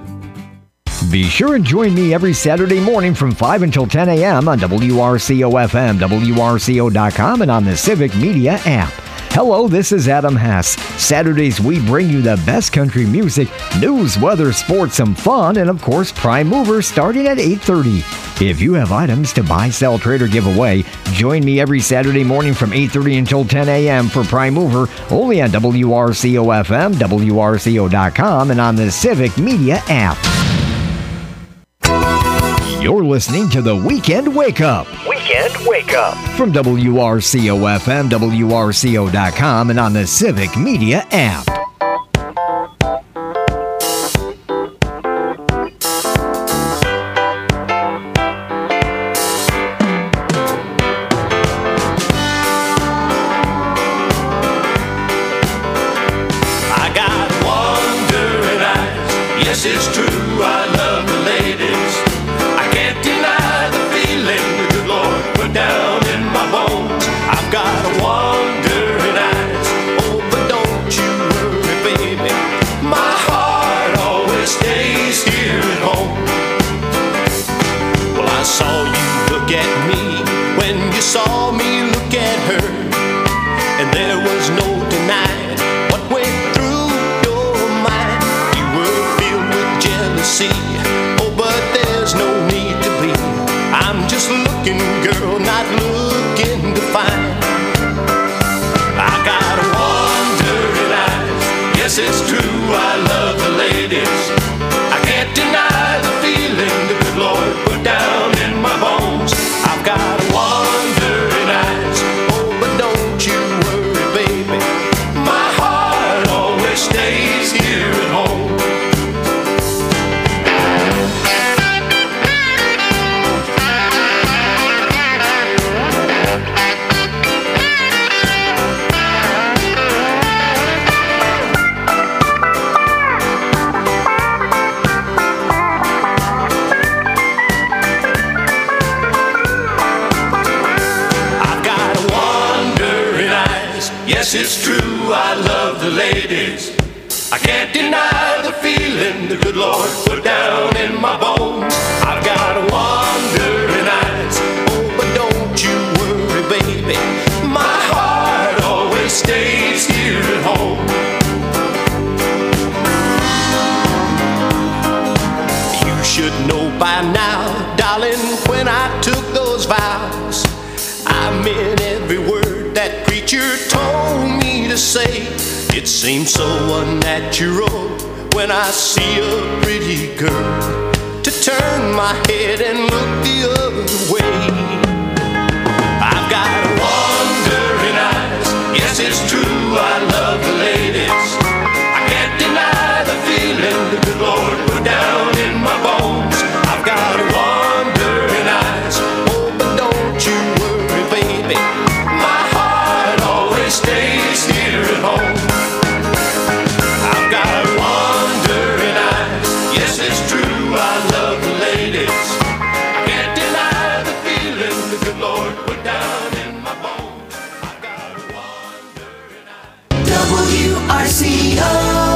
Speaker 3: Be sure and join me every Saturday morning from five until ten a.m. on W R C O F M, W R C O dot com, and on the Civic Media app. Hello, this is Adam Hess. Saturdays, we bring you the best country music, news, weather, sports, some fun, and of course, Prime Mover starting at eight thirty. If you have items to buy, sell, trade, or give away, join me every Saturday morning from eight thirty until ten a.m. for Prime Mover, only on W R C O F M, W R C O dot com, and on the Civic Media app. You're listening to the Weekend Wake Up
Speaker 12: Weekend Wake Up.
Speaker 3: from W R C O F M, W R C O dot com, and on the Civic Media app.
Speaker 9: I got wandering eyes. Yes, it's true. I love the ladies. I can't deny the feeling the good Lord put down in my bones. I've got wandering eyes. Oh, but don't you worry, baby. My heart always stays here at home. Well, I saw you look at me when you saw me look at her, and there was no denying what went through your mind. You were filled with jealousy. Oh, but there's no need to be. I'm just looking, girl, not looking to find. I got wandering eyes. Yes, it's true, I love the ladies. I can't deny the feeling the good Lord put down in my bones. I've got wandering eyes. Oh, but don't you worry, baby. My heart always stays here at home. I've got wandering eyes. Yes, it's true, I love the ladies. I can't deny the feeling the good Lord put down in my bones. I've got wandering eyes. Oh, but don't you worry, baby. My heart always stays here at home. You should know by now, darling, when I took those vows, I meant every word that preacher told me to say. It seems so unnatural when I see a pretty girl to turn my head and look the other way. I've got wandering eyes. Yes, it's true, I love the ladies. I can't deny the feeling the good Lord put down in my bones. I've got wandering eyes. Oh, but don't you worry, baby. My heart always stays here at home. I've got wandering eyes. Yes, it's true, I love the ladies. I can't deny the feeling the good Lord put down in my bones. I've got wandering eyes.
Speaker 2: W R C O.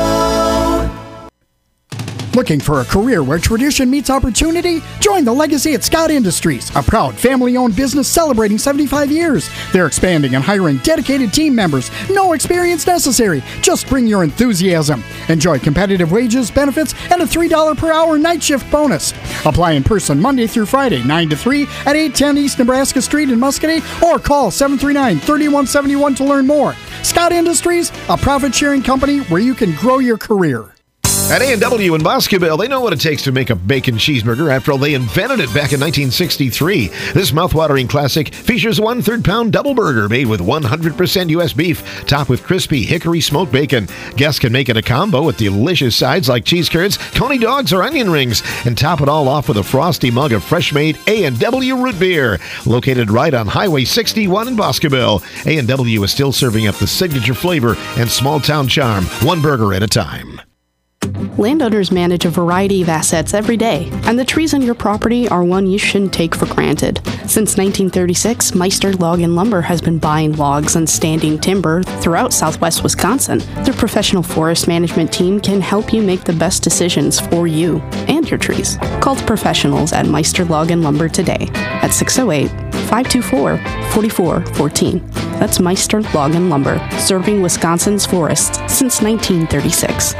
Speaker 17: Looking for a career where tradition meets opportunity? Join the Legacy at Scott Industries, a proud family-owned business celebrating seventy-five years. They're expanding and hiring dedicated team members. No experience necessary. Just bring your enthusiasm. Enjoy competitive wages, benefits, and a three dollars per hour night shift bonus. Apply in person Monday through Friday, nine to three at eight ten East Nebraska Street in Muscatine, or call seven three nine, three one seven one to learn more. Scott Industries, a profit-sharing company where you can grow your career.
Speaker 8: At A and W in Boscoville, they know what it takes to make a bacon cheeseburger. After all, they invented it back in nineteen sixty-three. This mouthwatering classic features a one-third pound double burger made with one hundred percent U S beef, topped with crispy hickory smoked bacon. Guests can make it a combo with delicious sides like cheese curds, coney dogs, or onion rings, and top it all off with a frosty mug of fresh-made A and W root beer. Located right on Highway sixty-one in Boscoville, A and W is still serving up the signature flavor and small-town charm, one burger at a time.
Speaker 11: Landowners manage a variety of assets every day, and the trees on your property are one you shouldn't take for granted. Since nineteen thirty-six, Meister Log and Lumber has been buying logs and standing timber throughout southwest Wisconsin. Their professional forest management team can help you make the best decisions for you and your trees. Call the professionals at Meister Log and Lumber today at six oh eight, five two four, four four one four. That's Meister Log and Lumber, serving Wisconsin's forests since nineteen thirty-six.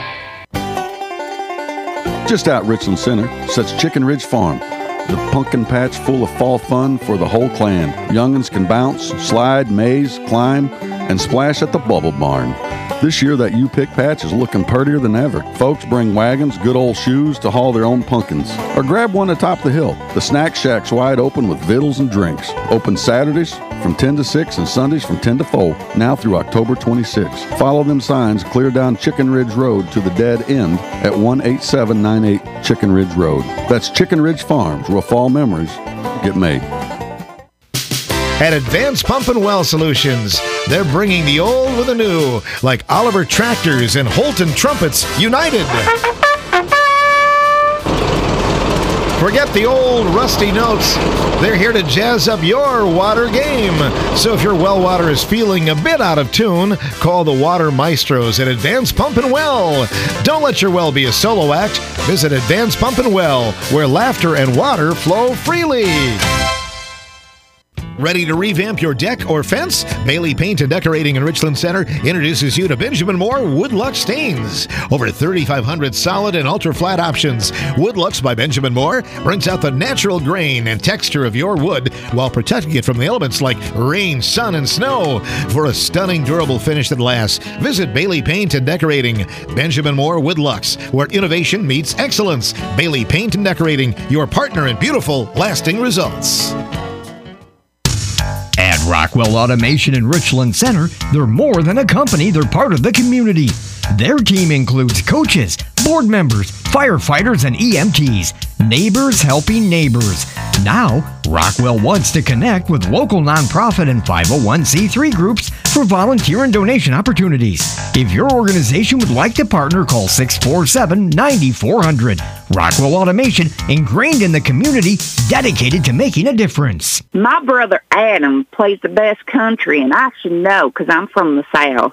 Speaker 13: Just out Richland Center sits Chicken Ridge Farm, the pumpkin patch full of fall fun for the whole clan. Young'uns can bounce, slide, maze, climb, and splash at the Bubble Barn. This year, that U-Pick patch is looking purtier than ever. Folks bring wagons, good old shoes to haul their own pumpkins. Or grab one atop the hill. The Snack Shack's wide open with vittles and drinks. Open Saturdays from ten to six and Sundays from ten to four, now through October twenty-sixth. Follow them signs clear down Chicken Ridge Road to the dead end at one eight seven nine eight Chicken Ridge Road. That's Chicken Ridge Farms, where fall memories get made.
Speaker 7: At Advanced Pump and Well Solutions, they're bringing the old with the new, like Oliver Tractors and Holton Trumpets united. Forget the old rusty notes. They're here to jazz up your water game. So if your well water is feeling a bit out of tune, call the Water Maestros at Advanced Pump and Well. Don't let your well be a solo act. Visit Advanced Pump and Well, where laughter and water flow freely. Ready to revamp your deck or fence? Bailey Paint and Decorating in Richland Center introduces you to Benjamin Moore Woodlux stains. Over thirty-five hundred solid and ultra-flat options. Woodlux by Benjamin Moore brings out the natural grain and texture of your wood while protecting it from the elements like rain, sun, and snow. For a stunning, durable finish that lasts, visit Bailey Paint and Decorating. Benjamin Moore Woodlux, where innovation meets excellence. Bailey Paint and Decorating, your partner in beautiful, lasting results.
Speaker 3: At Rockwell Automation in Richland Center, they're more than a company, they're part of the community. Their team includes coaches, board members, firefighters, and E M Ts. Neighbors helping neighbors. Now, Rockwell wants to connect with local nonprofit and five oh one c three groups for volunteer and donation opportunities. If your organization would like to partner, call six four seven, nine four zero zero. Rockwell Automation, ingrained in the community, dedicated to making a difference.
Speaker 14: My brother Adam plays the best country, and I should know because I'm from the South.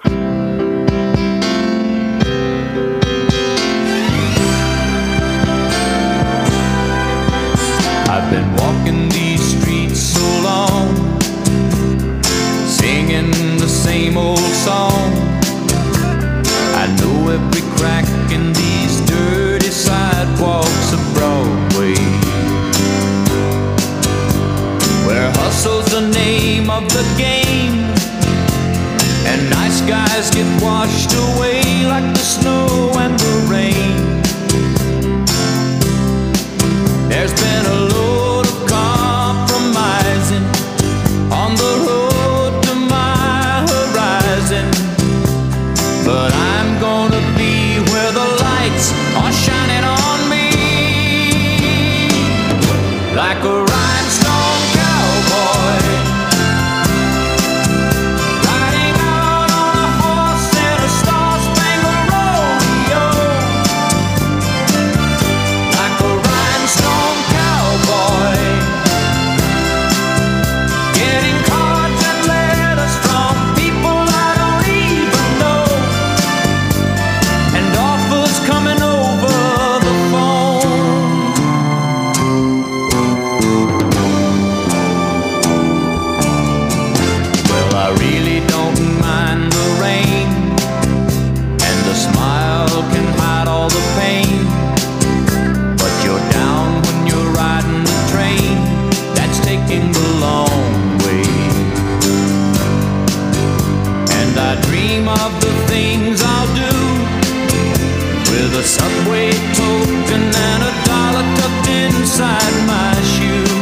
Speaker 9: I've been walking these streets so long, singing the same old song. I know every crack in these dirty sidewalks of Broadway, where hustle's the name of the game, and nice guys get washed away like the snow and the rain. There's been a load of compromising on the road to my horizon, but I'm gonna be where the lights are shining on me, like a rhinestone cowboy, riding out on a horse in a star-spangled rodeo, like a rhinestone cowboy, getting cards and letters from people I don't even know, and offers coming over the phone. Well, I really don't mind the rain, and the smile can hide all the pain, but you're down when you're riding the train that's taking the long way. And I dream of the things I'll do with a subway token and a dollar tucked inside my shoe.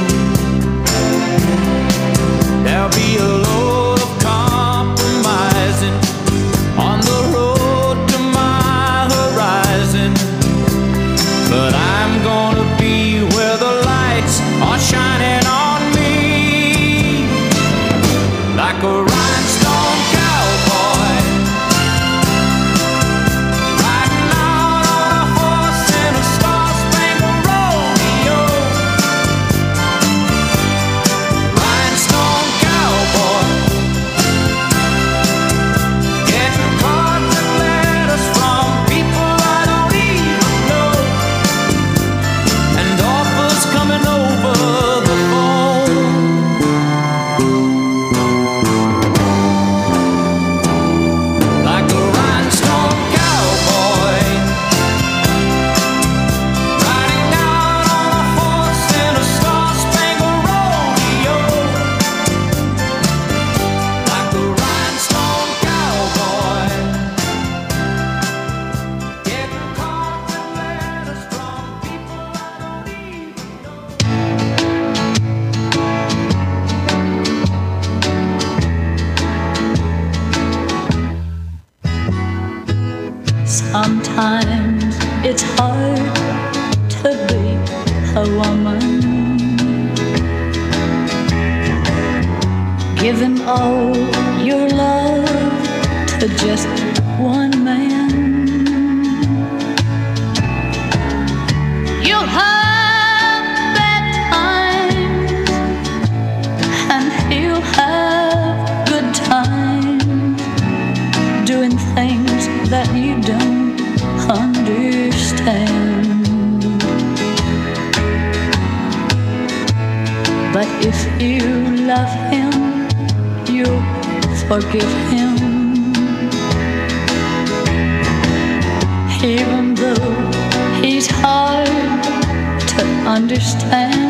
Speaker 9: There'll be a load of compromising on the road to my horizon, but I'm gonna be where the lights are shining on me, like a rhinestone cowboy, riding out on a horse
Speaker 15: Sometimes it's hard to be a woman. Give him all your love to just one man. You'll have bad times and he'll have good times, doing things that you don't understand. But if you love him, you'll forgive him. Even though he's hard to understand.